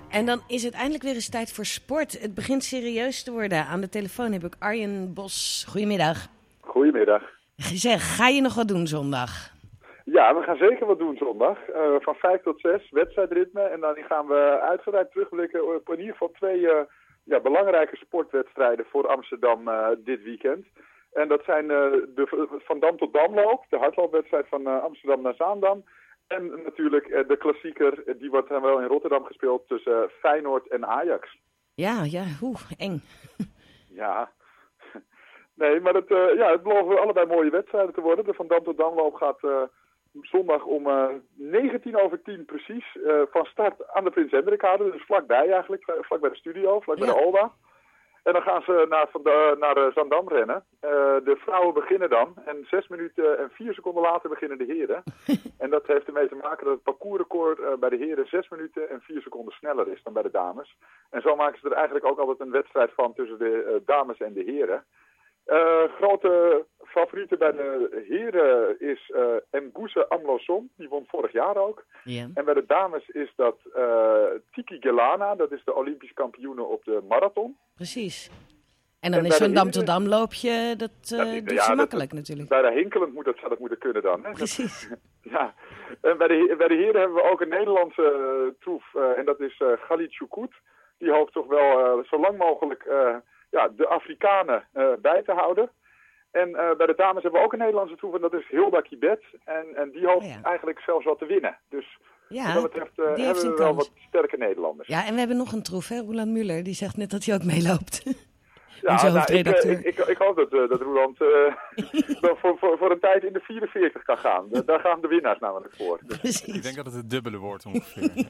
En dan is het eindelijk weer eens tijd voor sport. Het begint serieus te worden. Aan de telefoon heb ik Arjen Bos. Goedemiddag. Goedemiddag. Zeg, ga je nog wat doen zondag? Ja, we gaan zeker wat doen zondag. Van 5 tot 6, wedstrijdritme. En dan gaan we uitgebreid terugblikken op in ieder geval 2 belangrijke sportwedstrijden voor Amsterdam dit weekend. En dat zijn de Van Dam tot Damloop, de hardloopwedstrijd van Amsterdam naar Zaandam. En natuurlijk de klassieker, die wordt wel in Rotterdam gespeeld tussen Feyenoord en Ajax. Ja, eng. Ja, nee, maar het beloven allebei mooie wedstrijden te worden. De Van Dam tot Damloop gaat zondag om 10:19 precies van start aan de Prins Hendrikkade. Dus vlakbij eigenlijk, vlak bij de studio, vlak bij de Olda. En dan gaan ze naar Zaandam rennen. De vrouwen beginnen dan. En 6 minuten en 4 seconden later beginnen de heren. En dat heeft ermee te maken dat het parcoursrecord bij de heren 6 minuten en 4 seconden sneller is dan bij de dames. En zo maken ze er eigenlijk ook altijd een wedstrijd van tussen de dames en de heren. Grote favoriete bij de heren is Mguse Amloson. Die won vorig jaar ook. Ja. En bij de dames is dat Tiki Gelana. Dat is de Olympisch kampioene op de marathon. Precies. En dan is zo'n Dam-tot-Dam loopje, dat doet ze makkelijk natuurlijk. Bij de hinkelend moet dat moeten kunnen dan. Hè? Precies. Ja. En bij de heren hebben we ook een Nederlandse troef. En dat is Galit Choukout. Die hoopt toch wel zo lang mogelijk de Afrikanen bij te houden. En bij de dames hebben we ook een Nederlandse troef. En dat is Hilda Kibet. En die hoopt eigenlijk zelfs wel te winnen. Dus wat dat betreft hebben we wel wat sterke Nederlanders. Ja, en we hebben nog een troef, hè? Roland Muller. Die zegt net dat hij ook meeloopt. Ja, ik hoop dat Roland voor een tijd in de 44 kan gaan. Daar gaan de winnaars namelijk voor. Precies. Ik denk dat het het dubbele wordt ongeveer.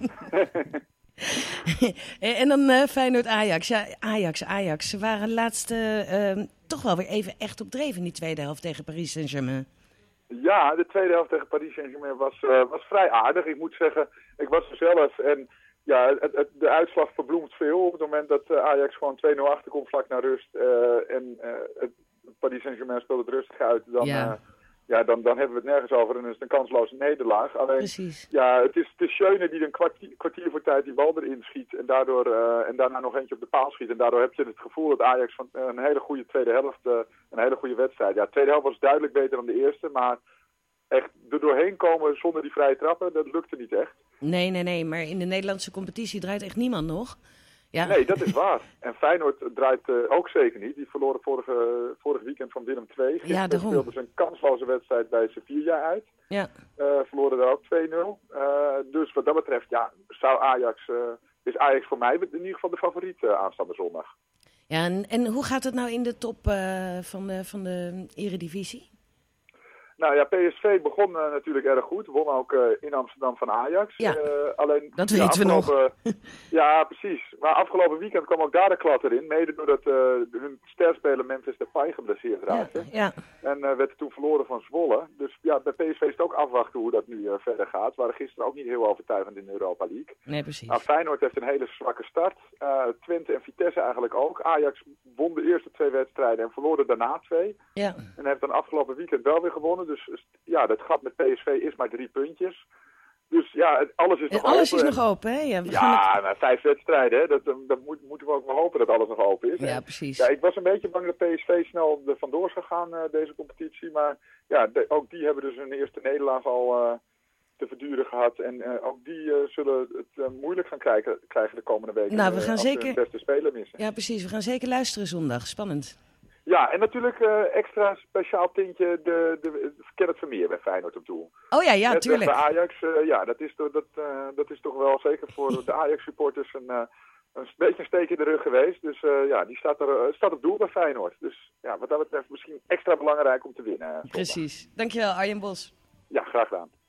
En dan Feyenoord-Ajax. Ja, Ajax. Ze waren laatst toch wel weer even echt op dreef in die tweede helft tegen Paris Saint-Germain. Ja, de tweede helft tegen Paris Saint-Germain was vrij aardig. Ik moet zeggen, ik was er zelf en ja, de uitslag verbloemt veel. Op het moment dat Ajax gewoon 2-0 achterkomt vlak naar rust en Paris Saint-Germain speelt het rustig uit, dan hebben we het nergens over en is het een kansloze nederlaag. Alleen, precies. Ja, het is Schöne die een kwartier voor tijd die bal erin schiet en daarna nog eentje op de paal schiet. En daardoor heb je het gevoel dat Ajax van een hele goede tweede helft, een hele goede wedstrijd. Ja, de tweede helft was duidelijk beter dan de eerste, maar echt er doorheen komen zonder die vrije trappen, dat lukte niet echt. Nee, maar in de Nederlandse competitie draait echt niemand nog. Ja. Nee, dat is waar. En Feyenoord draait ook zeker niet. Die verloren vorig weekend van Willem II. Gisteren speelden ze een kansloze wedstrijd bij Sevilla uit. Ja. Verloren daar ook 2-0. Dus wat dat betreft, is Ajax voor mij in ieder geval de favoriet aanstaande zondag. Ja, en hoe gaat het nou in de top van de Eredivisie? Nou ja, PSV begon natuurlijk erg goed. Won ook in Amsterdam van Ajax. Ja, alleen, dat weten we nog. Ja, precies. Maar afgelopen weekend kwam ook daar de klad erin. Mede doordat hun sterspeler Memphis Depay geblesseerd raakte. Ja. En werd toen verloren van Zwolle. Dus ja, bij PSV is het ook afwachten hoe dat nu verder gaat. We waren gisteren ook niet heel overtuigend in de Europa League. Nee, precies. Nou, Feyenoord heeft een hele zwakke start. Twente en Vitesse eigenlijk ook. Ajax won de eerste 2 wedstrijden en verloor er daarna 2. Ja. En heeft dan afgelopen weekend wel weer gewonnen. Dus ja, dat gat met PSV is maar 3 puntjes. Dus ja, alles is nog open. Alles is nog open, hè? Ja, maar 5 wedstrijden, hè? Dat moeten we ook wel hopen dat alles nog open is. Ja, precies. Ja, ik was een beetje bang dat PSV snel er vandoor zou gaan, deze competitie. Maar ja, ook die hebben dus hun eerste nederlaag al te verduren gehad. En ook die zullen het moeilijk gaan krijgen de komende weken. Nou, we gaan als zeker ze hun beste speler missen. Ja, precies. We gaan zeker luisteren zondag. Spannend. Ja, en natuurlijk extra speciaal tintje de Kenneth Vermeer bij Feyenoord op doel. Oh ja, tuurlijk. Bij Ajax, dat is toch wel zeker voor de Ajax-supporters een beetje een steek in de rug geweest. Dus die staat op doel bij Feyenoord. Dus ja, wat dat betreft misschien extra belangrijk om te winnen. Precies. Dankjewel, Arjen Bos. Ja, graag gedaan.